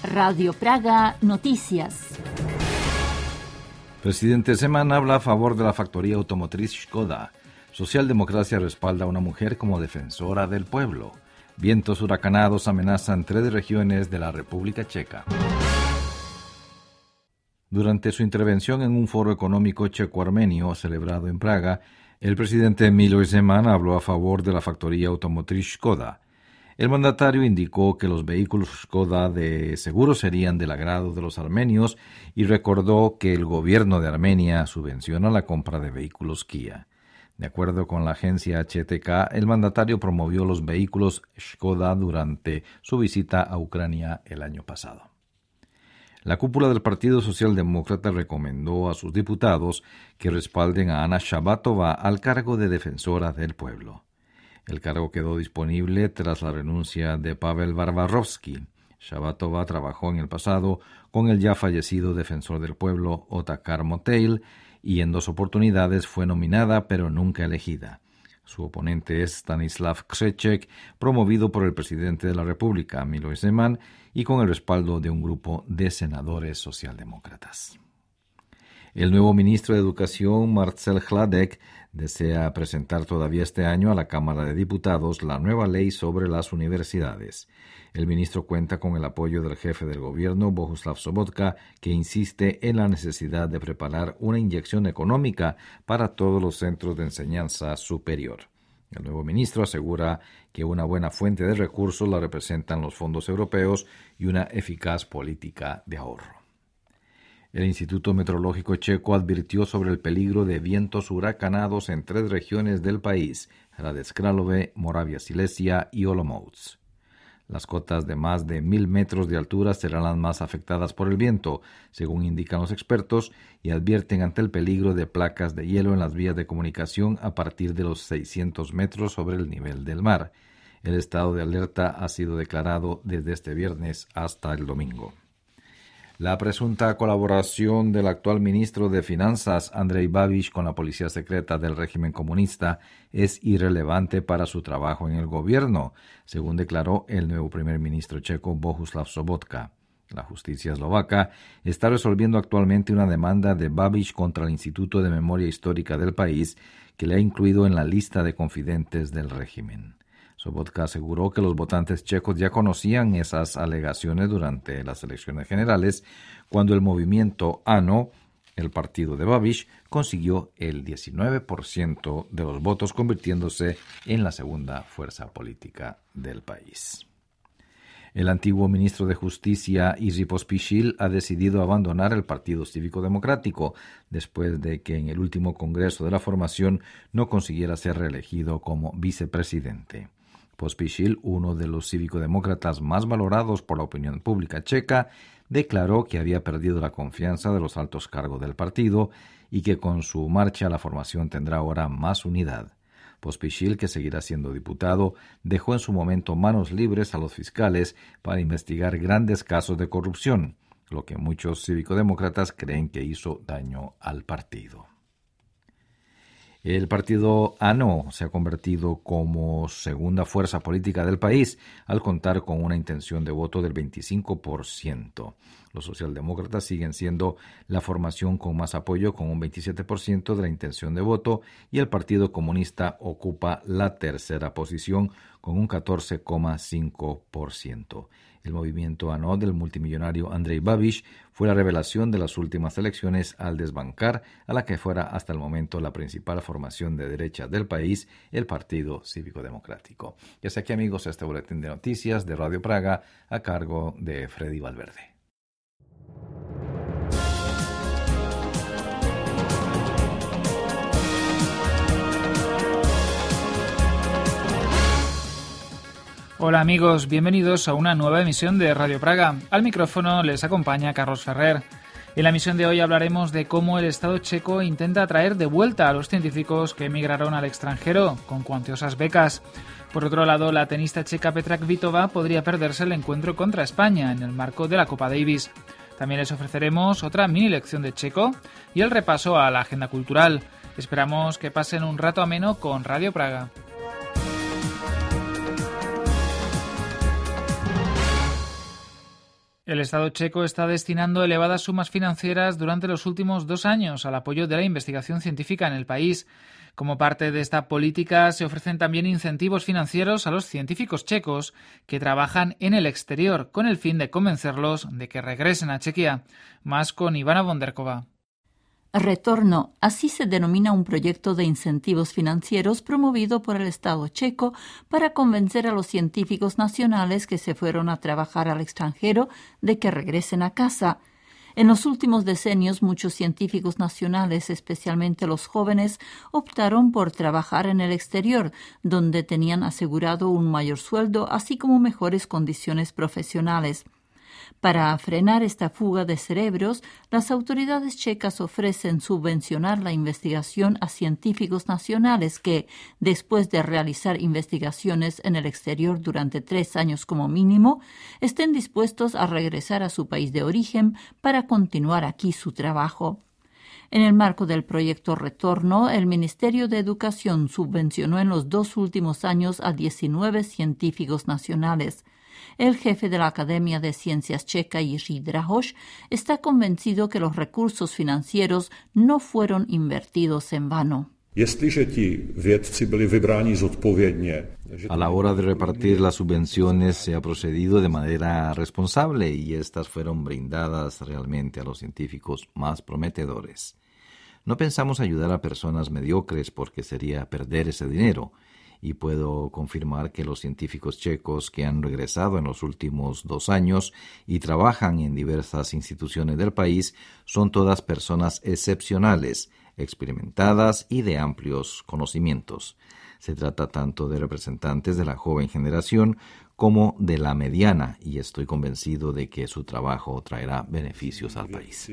Radio Praga Noticias. Presidente Zeman habla a favor de la factoría automotriz Škoda. Socialdemocracia respalda a una mujer como defensora del pueblo. Vientos huracanados amenazan 3 regiones de la República Checa. Durante su intervención en un foro económico checo-armenio celebrado en Praga, el presidente Miloš Zeman habló a favor de la factoría automotriz Škoda. El mandatario indicó que los vehículos Škoda de seguro serían del agrado de los armenios y recordó que el gobierno de Armenia subvenciona la compra de vehículos Kia. De acuerdo con la agencia HTK, el mandatario promovió los vehículos Škoda durante su visita a Ucrania el año pasado. La cúpula del Partido Socialdemócrata recomendó a sus diputados que respalden a Anna Shabatova al cargo de defensora del pueblo. El cargo quedó disponible tras la renuncia de Pavel Barbarovsky. Shabatova trabajó en el pasado con el ya fallecido defensor del pueblo Otakar Moteil y en 2 oportunidades fue nominada pero nunca elegida. Su oponente es Stanislav Křeček, promovido por el presidente de la República, Miloš Zeman, y con el respaldo de un grupo de senadores socialdemócratas. El nuevo ministro de Educación, Marcel Hladek, desea presentar todavía este año a la Cámara de Diputados la nueva ley sobre las universidades. El ministro cuenta con el apoyo del jefe del gobierno, Bohuslav Sobotka, que insiste en la necesidad de preparar una inyección económica para todos los centros de enseñanza superior. El nuevo ministro asegura que una buena fuente de recursos la representan los fondos europeos y una eficaz política de ahorro. El Instituto Meteorológico Checo advirtió sobre el peligro de vientos huracanados en 3 regiones del país: Hradec Králové, Moravia Silesia y Olomouc. Las cotas de más de 1.000 metros de altura serán las más afectadas por el viento, según indican los expertos, y advierten ante el peligro de placas de hielo en las vías de comunicación a partir de los 600 metros sobre el nivel del mar. El estado de alerta ha sido declarado desde este viernes hasta el domingo. La presunta colaboración del actual ministro de Finanzas, Andrej Babiš, con la policía secreta del régimen comunista es irrelevante para su trabajo en el gobierno, según declaró el nuevo primer ministro checo, Bohuslav Sobotka. La justicia eslovaca está resolviendo actualmente una demanda de Babiš contra el Instituto de Memoria Histórica del país, que le ha incluido en la lista de confidentes del régimen. Sobotka aseguró que los votantes checos ya conocían esas alegaciones durante las elecciones generales, cuando el movimiento ANO, el partido de Babiš, consiguió el 19% de los votos, convirtiéndose en la segunda fuerza política del país. El antiguo ministro de Justicia, Jiří Pospíšil, ha decidido abandonar el Partido Cívico Democrático después de que en el último congreso de la formación no consiguiera ser reelegido como vicepresidente. Pospíšil, uno de los cívico-demócratas más valorados por la opinión pública checa, declaró que había perdido la confianza de los altos cargos del partido y que con su marcha la formación tendrá ahora más unidad. Pospíšil, que seguirá siendo diputado, dejó en su momento manos libres a los fiscales para investigar grandes casos de corrupción, lo que muchos cívico-demócratas creen que hizo daño al partido. El partido ANO se ha convertido como segunda fuerza política del país al contar con una intención de voto del 25%. Los socialdemócratas siguen siendo la formación con más apoyo, con un 27% de la intención de voto, y el Partido Comunista ocupa la tercera posición con un 14,5%. El movimiento ANO del multimillonario Andrej Babiš fue la revelación de las últimas elecciones al desbancar a la que fuera hasta el momento la principal formación de derecha del país, el Partido Cívico Democrático. Y hasta aquí, amigos, este boletín de noticias de Radio Praga a cargo de Freddy Valverde. Hola amigos, bienvenidos a una nueva emisión de Radio Praga. Al micrófono les acompaña Carlos Ferrer. En la emisión de hoy hablaremos de cómo el Estado checo intenta traer de vuelta a los científicos que emigraron al extranjero con cuantiosas becas. Por otro lado, la tenista checa Petra Kvitova podría perderse el encuentro contra España en el marco de la Copa Davis. También les ofreceremos otra mini lección de checo y el repaso a la agenda cultural. Esperamos que pasen un rato ameno con Radio Praga. El Estado checo está destinando elevadas sumas financieras durante los últimos 2 años al apoyo de la investigación científica en el país. Como parte de esta política, se ofrecen también incentivos financieros a los científicos checos que trabajan en el exterior, con el fin de convencerlos de que regresen a Chequia. Más con Ivana Bonderkova. Retorno, así se denomina un proyecto de incentivos financieros promovido por el Estado checo para convencer a los científicos nacionales que se fueron a trabajar al extranjero de que regresen a casa. En los últimos decenios, muchos científicos nacionales, especialmente los jóvenes, optaron por trabajar en el exterior, donde tenían asegurado un mayor sueldo, así como mejores condiciones profesionales. Para frenar esta fuga de cerebros, las autoridades checas ofrecen subvencionar la investigación a científicos nacionales que, después de realizar investigaciones en el exterior durante 3 años como mínimo, estén dispuestos a regresar a su país de origen para continuar aquí su trabajo. En el marco del proyecto Retorno, el Ministerio de Educación subvencionó en los 2 últimos años a 19 científicos nacionales. El jefe de la Academia de Ciencias checa, Jiří Drahoš, está convencido que los recursos financieros no fueron invertidos en vano. A la hora de repartir las subvenciones se ha procedido de manera responsable y estas fueron brindadas realmente a los científicos más prometedores. No pensamos ayudar a personas mediocres porque sería perder ese dinero. Y puedo confirmar que los científicos checos que han regresado en los últimos 2 años y trabajan en diversas instituciones del país son todas personas excepcionales, experimentadas y de amplios conocimientos. Se trata tanto de representantes de la joven generación como de la mediana, y estoy convencido de que su trabajo traerá beneficios al país.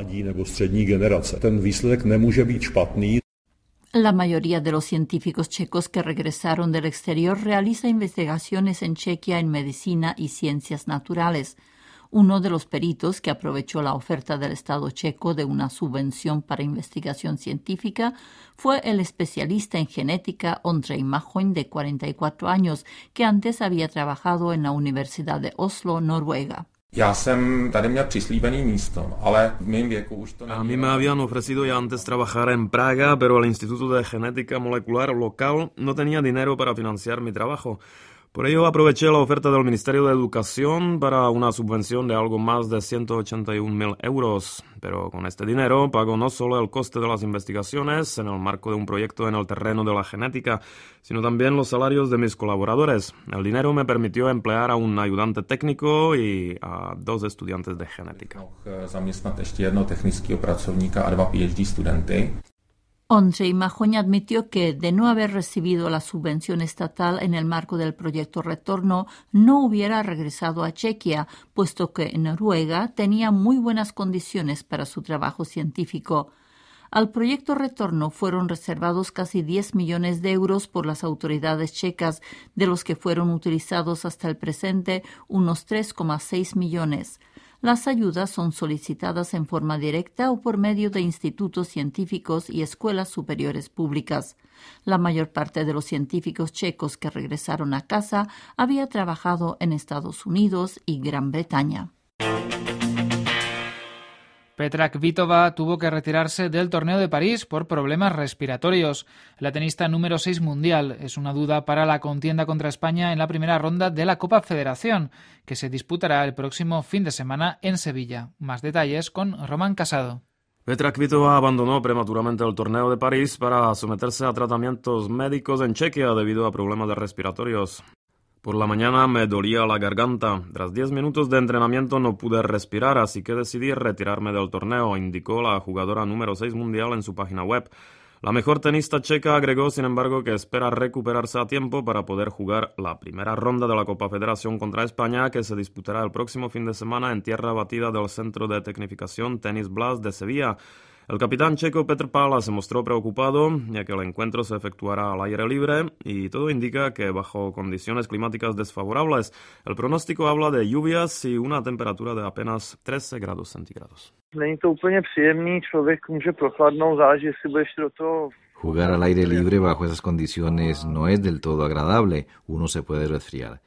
La mayoría de los científicos checos que regresaron del exterior realiza investigaciones en Chequia en medicina y ciencias naturales. Uno de los peritos que aprovechó la oferta del Estado checo de una subvención para investigación científica fue el especialista en genética Ondřej Machoň, de 44 años, que antes había trabajado en la Universidad de Oslo, Noruega. A mí me habían ofrecido ya antes trabajar en Praga, pero el Instituto de Genética Molecular local no tenía dinero para financiar mi trabajo. Por ello aproveché la oferta del Ministerio de Educación para una subvención de algo más de 181.000 euros. Pero con este dinero pago no solo el coste de las investigaciones en el marco de un proyecto en el terreno de la genética, sino también los salarios de mis colaboradores. El dinero me permitió emplear a un ayudante técnico y a 2 estudiantes de genética. Ondřej Machoň admitió que, de no haber recibido la subvención estatal en el marco del proyecto Retorno, no hubiera regresado a Chequia, puesto que en Noruega tenía muy buenas condiciones para su trabajo científico. Al proyecto Retorno fueron reservados casi 10 millones de euros por las autoridades checas, de los que fueron utilizados hasta el presente unos 3,6 millones. Las ayudas son solicitadas en forma directa o por medio de institutos científicos y escuelas superiores públicas. La mayor parte de los científicos checos que regresaron a casa había trabajado en Estados Unidos y Gran Bretaña. Petra Kvitova tuvo que retirarse del torneo de París por problemas respiratorios. La tenista número 6 mundial es una duda para la contienda contra España en la primera ronda de la Copa Federación, que se disputará el próximo fin de semana en Sevilla. Más detalles con Román Casado. Petra Kvitova abandonó prematuramente el torneo de París para someterse a tratamientos médicos en Chequia debido a problemas respiratorios. Por la mañana me dolía la garganta. Tras 10 minutos de entrenamiento no pude respirar, así que decidí retirarme del torneo, indicó la jugadora número 6 mundial en su página web. La mejor tenista checa agregó, sin embargo, que espera recuperarse a tiempo para poder jugar la primera ronda de la Copa Federación contra España, que se disputará el próximo fin de semana en tierra batida del Centro de Tecnificación Tenis Blas de Sevilla. El capitán checo Petr Pála se mostró preocupado, ya que el encuentro se efectuará al aire libre y todo indica que bajo condiciones climáticas desfavorables. El pronóstico habla de lluvias y una temperatura de apenas 13 grados centígrados. Jugar al aire libre bajo esas condiciones no es del todo agradable, uno se puede resfriar.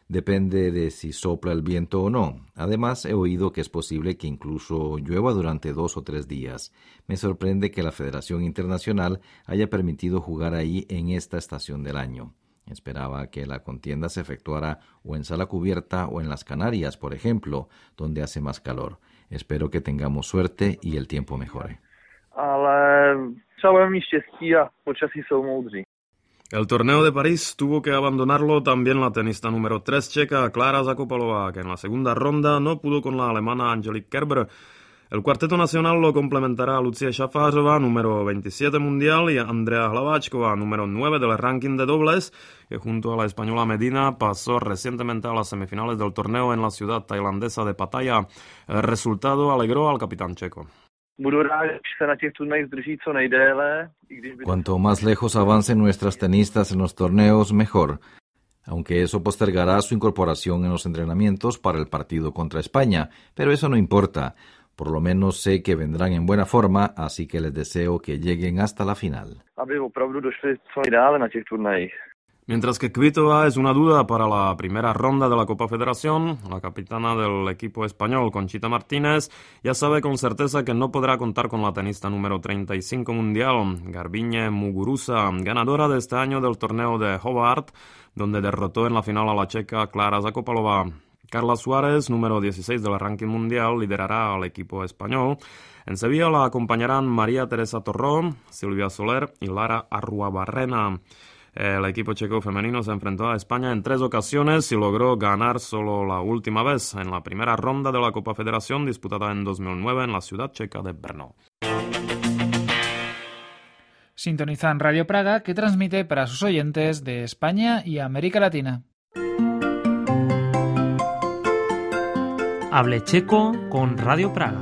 Depende de si sopla el viento o no. Además, he oído que es posible que incluso llueva durante 2 o 3 días. Me sorprende que la Federación Internacional haya permitido jugar ahí en esta estación del año. Esperaba que la contienda se efectuara o en sala cubierta o en las Canarias, por ejemplo, donde hace más calor. Espero que tengamos suerte y el tiempo mejore. Ale třeba mít štěstí a počasí jsou moudří. El torneo de París tuvo que abandonarlo también la tenista número 3 checa Klára Zakopalová, que en la segunda ronda no pudo con la alemana Angelique Kerber. El cuarteto nacional lo complementará Lucie Šafářová, número 27 mundial, y Andrea Hlaváčková, número 9 del ranking de dobles, que junto a la española Medina pasó recientemente a las semifinales del torneo en la ciudad tailandesa de Pattaya. El resultado alegró al capitán checo. Budu rád, že se na těch turnajích zdrží co nejdéle. Cuanto más lejos avancen nuestras tenistas en los torneos, mejor. Aunque eso postergará su incorporación en los entrenamientos para el partido contra España, pero eso no importa. Por lo menos sé que vendrán en buena forma, así que les deseo que lleguen hasta la final. Aby opravdu došli co nejdále na těch turnajích. Mientras que Kvitova es una duda para la primera ronda de la Copa Federación, la capitana del equipo español, Conchita Martínez, ya sabe con certeza que no podrá contar con la tenista número 35 mundial, Garbiñe Muguruza, ganadora de este año del torneo de Hobart, donde derrotó en la final a la checa Klára Zakopalová. Carla Suárez, número 16 del ranking mundial, liderará al equipo español. En Sevilla la acompañarán María Teresa Torró, Silvia Soler y Lara Arruabarrena. El equipo checo femenino se enfrentó a España en 3 ocasiones y logró ganar solo la última vez, en la primera ronda de la Copa Federación disputada en 2009 en la ciudad checa de Brno. Sintonizan Radio Praga, que transmite para sus oyentes de España y América Latina. Hable checo con Radio Praga.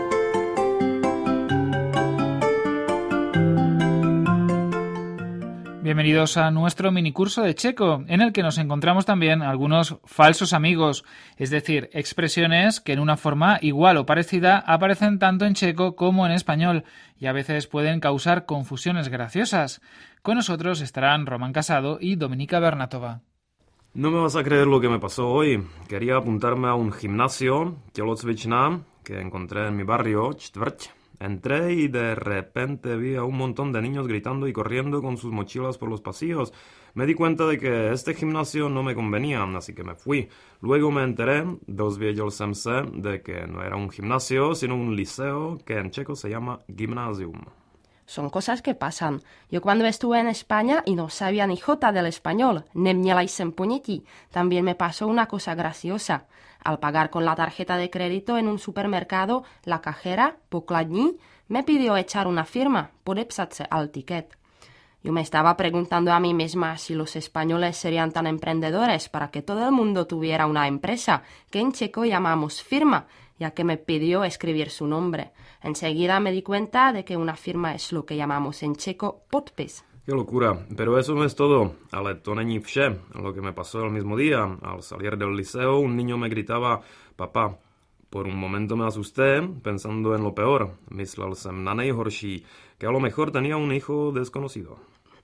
Bienvenidos a nuestro minicurso de checo, en el que nos encontramos también algunos falsos amigos, es decir, expresiones que en una forma igual o parecida aparecen tanto en checo como en español y a veces pueden causar confusiones graciosas. Con nosotros estarán Román Casado y Dominika Bernatova. No me vas a creer lo que me pasó hoy. Quería apuntarme a un gimnasio, tělocvična, que encontré en mi barrio, Čtvrť. Entré y de repente vi a un montón de niños gritando y corriendo con sus mochilas por los pasillos. Me di cuenta de que este gimnasio no me convenía, así que me fui. Luego me enteré, dozvěděl jsem se, de que no era un gimnasio, sino un liceo, que en checo se llama gymnasium. Son cosas que pasan. Yo cuando estuve en España y no sabía ni jota del español, neměla jsem ponětí, también me pasó una cosa graciosa. Al pagar con la tarjeta de crédito en un supermercado, la cajera, pokladní, me pidió echar una firma, podepsat se al ticket. Yo me estaba preguntando a mí misma si los españoles serían tan emprendedores para que todo el mundo tuviera una empresa, que en checo llamamos firma, ya que me pidió escribir su nombre. Enseguida me di cuenta de que una firma es lo que llamamos en checo podpis. Qué locura, pero eso no es todo, ale to není vše. Lo que me pasó el mismo día, al salir del liceo, un niño me gritaba, papá. Por un momento me asusté, pensando en lo peor. Myslel jsem na nejhorší, que a lo mejor tenía un hijo desconocido.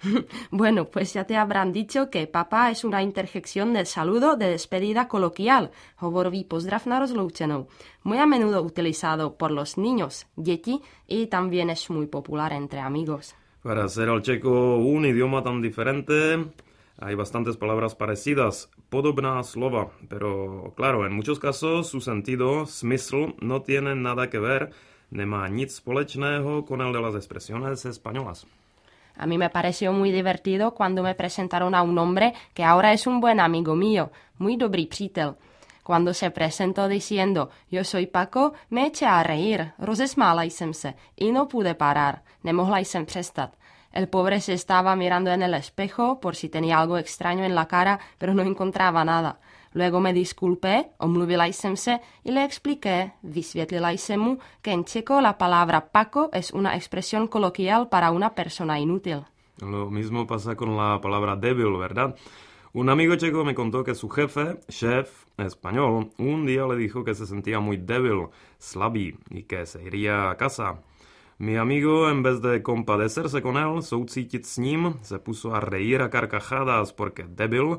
Bueno, pues ya te habrán dicho que papá es una interjección del saludo de despedida coloquial, hovorový pozdrav na rozloučenou, muy a menudo utilizado por los niños, děti, y también es muy popular entre amigos. Para hacer al checo un idioma tan diferente, hay bastantes palabras parecidas, podobná slova, pero claro, en muchos casos su sentido, smysl, no tiene nada que ver, nemá nic společného con el de las expresiones españolas. A mí me pareció muy divertido cuando me presentaron a un hombre que ahora es un buen amigo mío, muy dobrý přítel. Cuando se presentó diciendo, yo soy Paco, me eché a reír, rozesmála jsem se y no pude parar, nemohla jsem přestat. El pobre se estaba mirando en el espejo por si tenía algo extraño en la cara, pero no encontraba nada. Luego me disculpé, omluvila jsem se y le expliqué, vysvětlila jsem mu, que en checo la palabra Paco es una expresión coloquial para una persona inútil. Lo mismo pasa con la palabra débil, ¿verdad? Un amigo checo me contó que su jefe, chef español, un día le dijo que se sentía muy débil, slabý, y que se iría a casa. Mi amigo, en vez de compadecerse con él, soucítit s ním, se puso a reír a carcajadas porque débil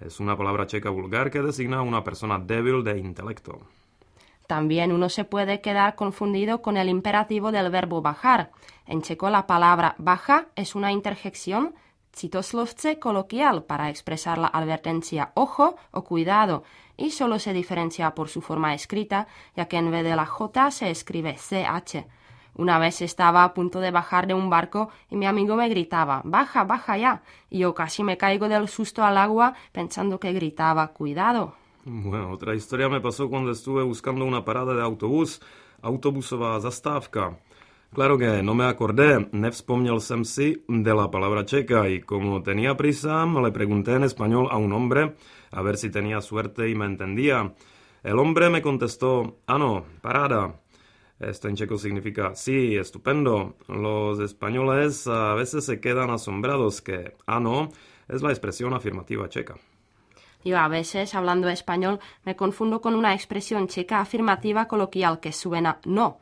Es una palabra checa vulgar que designa a una persona débil de intelecto. También uno se puede quedar confundido con el imperativo del verbo bajar. En checo la palabra baja es una interjección citoslovce coloquial para expresar la advertencia ojo o cuidado y solo se diferencia por su forma escrita, ya que en vez de la J se escribe CH. Una vez estaba a punto de bajar de un barco y mi amigo me gritaba «baja, baja ya», y yo casi me caigo del susto al agua pensando que gritaba «cuidado». Bueno, otra historia me pasó cuando estuve buscando una parada de autobús, autobusová zastávka. Claro que no me acordé, nevzpomněl jsem si de la palabra checa y como tenía prisa, le pregunté en español a un hombre a ver si tenía suerte y me entendía. El hombre me contestó, ano, parada. Esto en checo significa, sí, estupendo. Los españoles a veces se quedan asombrados que ano es la expresión afirmativa checa. Yo a veces, hablando español, me confundo con una expresión checa afirmativa coloquial que suena no,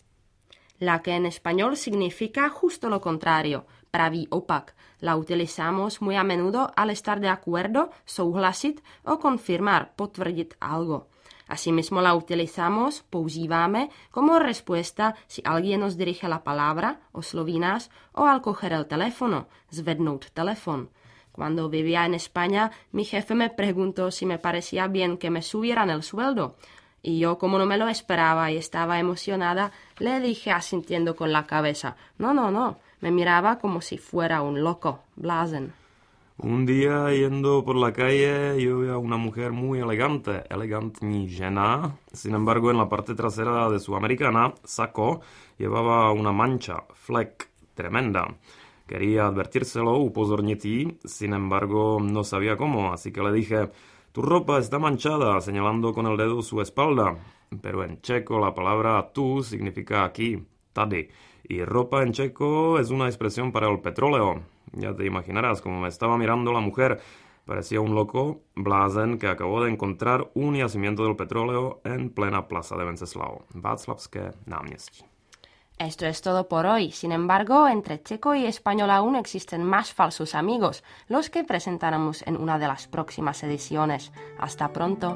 la que en español significa justo lo contrario, pravý opak. La utilizamos muy a menudo al estar de acuerdo, souhlasit o confirmar, potvrdit algo. Asimismo la utilizamos, používáme, como respuesta si alguien nos dirige la palabra, osloví nás, o al coger el teléfono, zvednout telefon. Cuando vivía en España, mi jefe me preguntó si me parecía bien que me subieran el sueldo. Y yo, como no me lo esperaba y estaba emocionada, le dije asintiendo con la cabeza, no. Me miraba como si fuera un loco, blázen. Un día, yendo por la calle, yo vi a una mujer muy elegante, elegantní žena. Sin embargo, en la parte trasera de su americana, saco, llevaba una mancha, fleck, tremenda. Quería advertírselo, upozornit jí, sin embargo, no sabía cómo, así que le dije, tu ropa está manchada, señalando con el dedo su espalda. Pero en checo la palabra tu significa aquí, tady. Y ropa en checo es una expresión para el petróleo. Ya te imaginarás, como me estaba mirando la mujer, parecía un loco, blázen, que acabó de encontrar un yacimiento del petróleo en plena plaza de Venceslao, Václavské náměstí. Esto es todo por hoy. Sin embargo, entre checo y español aún existen más falsos amigos, los que presentaremos en una de las próximas ediciones. Hasta pronto.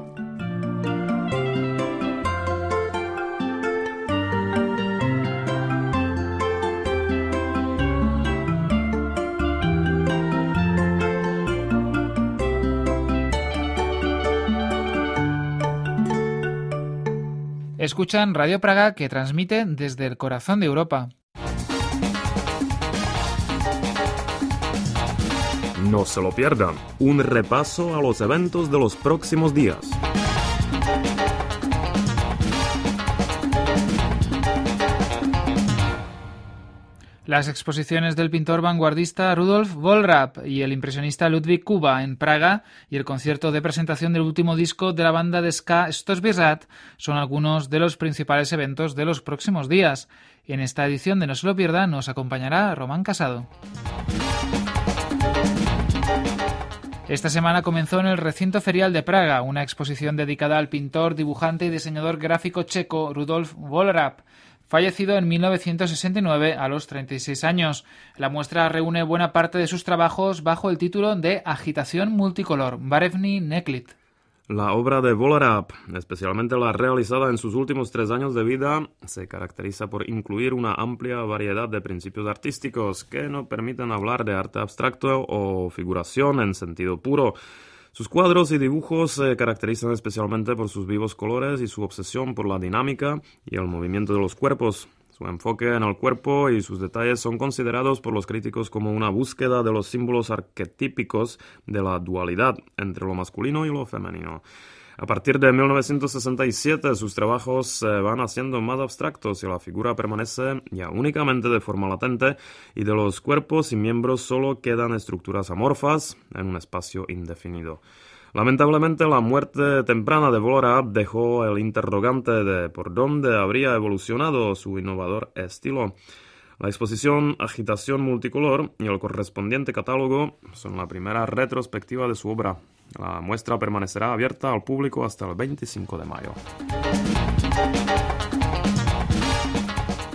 Escuchan Radio Praga, que transmite desde el corazón de Europa. No se lo pierdan, un repaso a los eventos de los próximos días. Las exposiciones del pintor vanguardista Rudolf Vollraab y el impresionista Ludwig Kuba en Praga y el concierto de presentación del último disco de la banda de ska Stosbizat son algunos de los principales eventos de los próximos días. En esta edición de No se lo pierda nos acompañará Román Casado. Esta semana comenzó en el recinto ferial de Praga una exposición dedicada al pintor, dibujante y diseñador gráfico checo Rudolf Vollraab, fallecido en 1969 a los 36 años. La muestra reúne buena parte de sus trabajos bajo el título de Agitación multicolor, Barevný neklid. La obra de Vollraab, especialmente la realizada en sus últimos 3 años de vida, se caracteriza por incluir una amplia variedad de principios artísticos que no permiten hablar de arte abstracto o figuración en sentido puro. Sus cuadros y dibujos se caracterizan especialmente por sus vivos colores y su obsesión por la dinámica y el movimiento de los cuerpos. Su enfoque en el cuerpo y sus detalles son considerados por los críticos como una búsqueda de los símbolos arquetípicos de la dualidad entre lo masculino y lo femenino. A partir de 1967 sus trabajos se van haciendo más abstractos y la figura permanece ya únicamente de forma latente y de los cuerpos y miembros solo quedan estructuras amorfas en un espacio indefinido. Lamentablemente la muerte temprana de Vollraab dejó el interrogante de por dónde habría evolucionado su innovador estilo. La exposición Agitación multicolor y el correspondiente catálogo son la primera retrospectiva de su obra. La muestra permanecerá abierta al público hasta el 25 de mayo.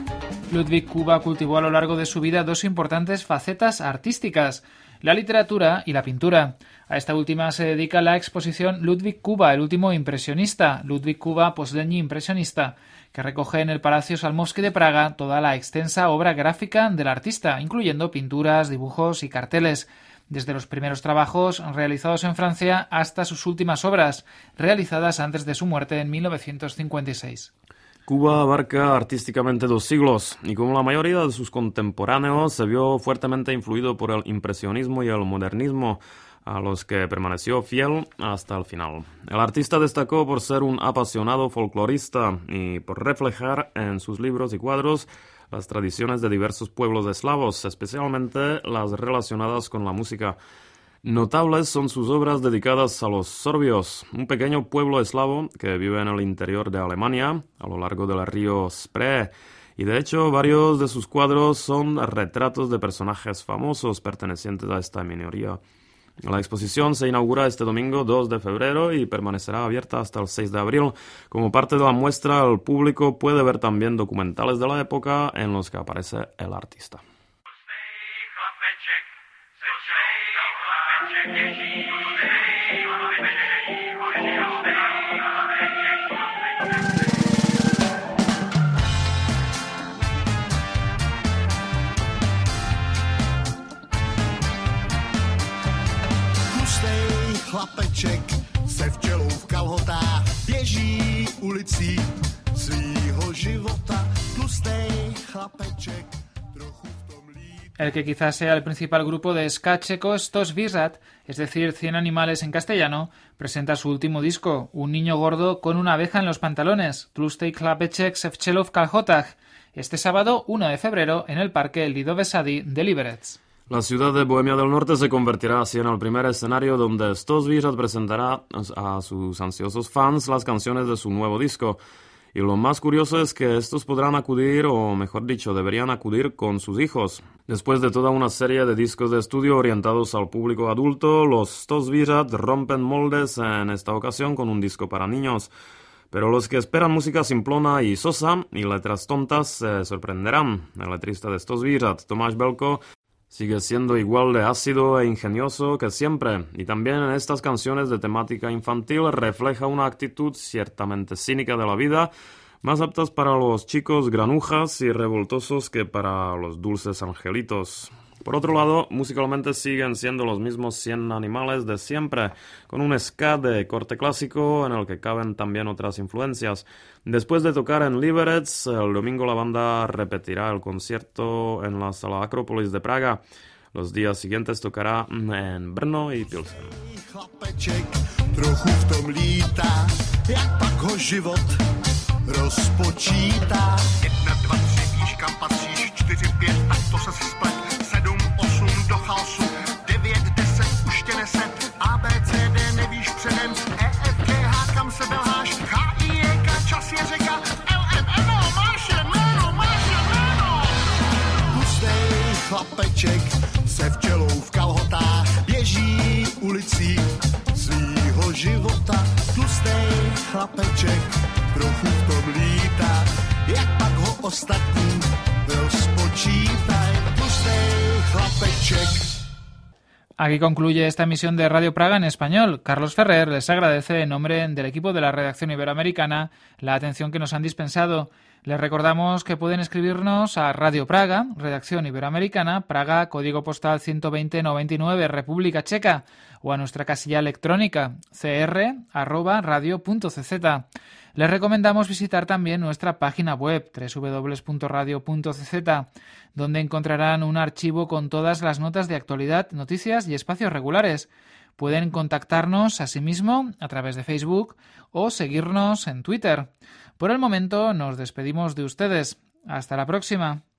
Ludwig Kuba cultivó a lo largo de su vida dos importantes facetas artísticas, la literatura y la pintura. A esta última se dedica la exposición Ludwig Kuba, el último impresionista, Ludwig Kuba, poslední impresionista, que recoge en el Palacio Salmovsky de Praga toda la extensa obra gráfica del artista, incluyendo pinturas, dibujos y carteles, desde los primeros trabajos realizados en Francia hasta sus últimas obras, realizadas antes de su muerte en 1956. Kuba abarca artísticamente 2 siglos y como la mayoría de sus contemporáneos se vio fuertemente influido por el impresionismo y el modernismo, a los que permaneció fiel hasta el final. El artista destacó por ser un apasionado folclorista y por reflejar en sus libros y cuadros las tradiciones de diversos pueblos eslavos, especialmente las relacionadas con la música. Notables son sus obras dedicadas a los sorbios, un pequeño pueblo eslavo que vive en el interior de Alemania, a lo largo del río Spree, y de hecho varios de sus cuadros son retratos de personajes famosos pertenecientes a esta minoría. La exposición se inaugura este domingo 2 de febrero y permanecerá abierta hasta el 6 de abril. Como parte de la muestra, el público puede ver también documentales de la época en los que aparece el artista. Chlapeček se včelou v kalhotách běží ulicí svýho života. Tlustej chlapeček trochu v tom lítá. El que quizás sea el principal grupo de ska checo, Sto Zvířat, es decir, 100 animales en castellano, presenta su último disco, Un niño gordo con una abeja en los pantalones, Tlustej chlapeček se včelou v kalhotách, este sábado 1 de febrero en el Parque Lidové sady de Liberec. La ciudad de Bohemia del Norte se convertirá así en el primer escenario donde Sto Zvířat presentará a sus ansiosos fans las canciones de su nuevo disco. Y lo más curioso es que estos podrán acudir, o mejor dicho, deberían acudir con sus hijos. Después de toda una serie de discos de estudio orientados al público adulto, los Sto Zvířat rompen moldes en esta ocasión con un disco para niños. Pero los que esperan música simplona y sosa y letras tontas se sorprenderán. El letrista de Sto Zvířat, Tomáš Belko, sigue siendo igual de ácido e ingenioso que siempre, y también en estas canciones de temática infantil refleja una actitud ciertamente cínica de la vida, más aptas para los chicos granujas y revoltosos que para los dulces angelitos. Por otro lado, musicalmente siguen siendo los mismos 100 animales de siempre, con un ska de corte clásico en el que caben también otras influencias. Después de tocar en Liberec, el domingo la banda repetirá el concierto en la Sala Akropolis de Praga. Los días siguientes tocará en Brno y Pilsen. Chlapeček trochu v tom lítá, jak pak ho život rozpočítá. 1, 2, 3, víš kam patříš, 4, 5, tak to se si splet. 7, 8 do chaosu, 9, 10 už tě nese. A, B, C, D nevíš předem, E, F, G, H, kam se belháš, H, I, J, K, čas je řeka, L, M, N, O, máš je jméno. Tlustej chlapeček se včelou v kalhotách běží ulicí svýho života. Tlustej chlapeček trochu v tom lítá, jak pak ho ostatní rozpočítaj. Tlustej chlapeček. Aquí concluye esta emisión de Radio Praga en español. Carlos Ferrer les agradece en nombre del equipo de la redacción iberoamericana la atención que nos han dispensado. Les recordamos que pueden escribirnos a Radio Praga, redacción iberoamericana, Praga, código postal 12099, República Checa, o a nuestra casilla electrónica cr@radio.cz. Les recomendamos visitar también nuestra página web www.radio.cz, donde encontrarán un archivo con todas las notas de actualidad, noticias y espacios regulares. Pueden contactarnos asimismo a través de Facebook o seguirnos en Twitter. Por el momento nos despedimos de ustedes. Hasta la próxima.